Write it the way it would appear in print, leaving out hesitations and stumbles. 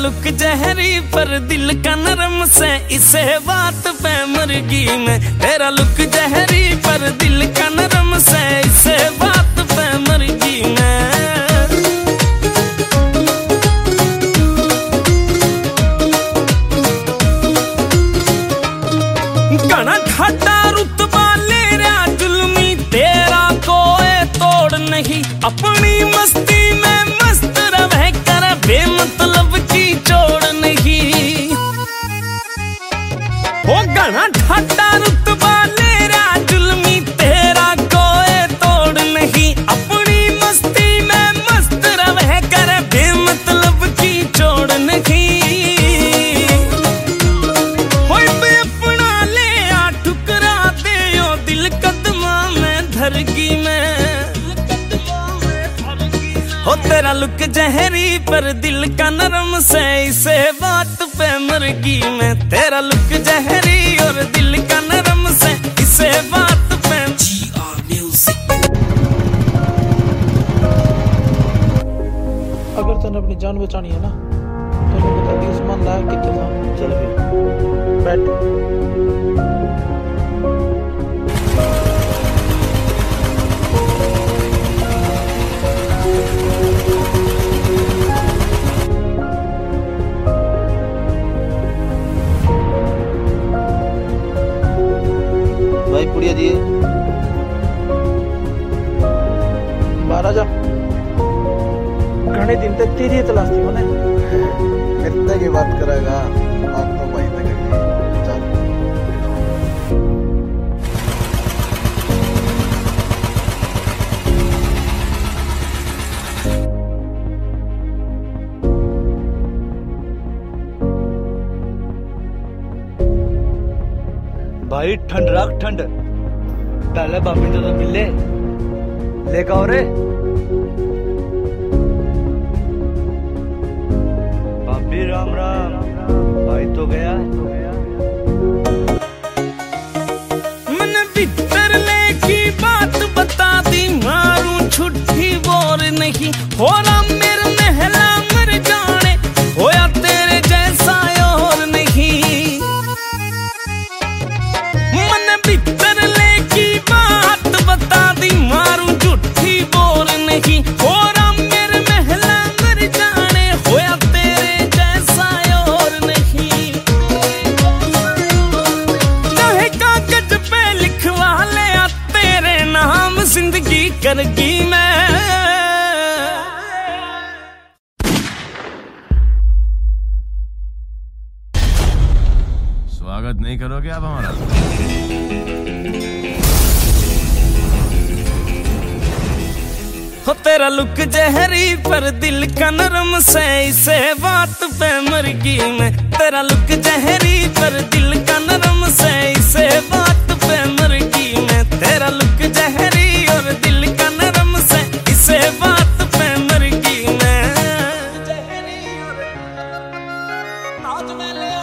Look जहरी पर दिल का नरम से, इसे बात पे मरगी मैं। तेरा लुक जहरी पर दिल का नरम से, इसे बात पे मरगी मैं। घना ठाटा रुतबा ले रहा जुल्मी, तेरा कोई तोड़ नहीं। अपनी मस्ती में मस्त रह कर बेमतलब की जोड़ नहीं। हो घना ठाटा रुतबा ले रहा जुल्मी, तेरा कोई तोड़ नहीं। अपनी मस्ती में मस्त रह कर बेमतलब की जोड़ नहीं। हो तेरा लुक जहरी पर दिल का नरम से, इसे बात पे मरगी मैं। तेरा लुक जहरी और दिल का नरम से, इसे बात पे। अगर तने अपनी जान बचानी है ना, तो बता दी उस्मान लाया कितना था। चल फिर बैठ। भाई पुड़िया दिए महाराजा, घने दिन तक तेरी तलाश थी मैंने। इतने की बात करेगा, बात तो भाई तक चल। भाई ठंड रख ठंड, पहले भाभी तो मिले लेकर आओ रे। भाभी राम राम, भाई तो गया। मन भीतर लेकी बात बता दी, मारू छुट्टी बोर नहीं। हो रहा मेरे महला मर जाने, होया तेरे जैसा और नहीं। मन भीतर लेकी बात बता दी, मारू झूठी बोर नहीं। हो रहा मेरे महला मर जाने, होया तेरे जैसा और नहीं। चाहे कागज पे लिखवा ले तेरे नाम, जिंदगी करगी मैं। स्वागत नहीं करोगे आप हमारा? हो तेरा लुक जहरी पर दिल का नरम से, इसे बात पे मरगी मैं। तेरा लुक जहरी पर दिल का नरम से, इसे बात पे मरगी मैं। तेरा लुक जहरी और दिल का नरम से, इसे बात पे मरगी मैं।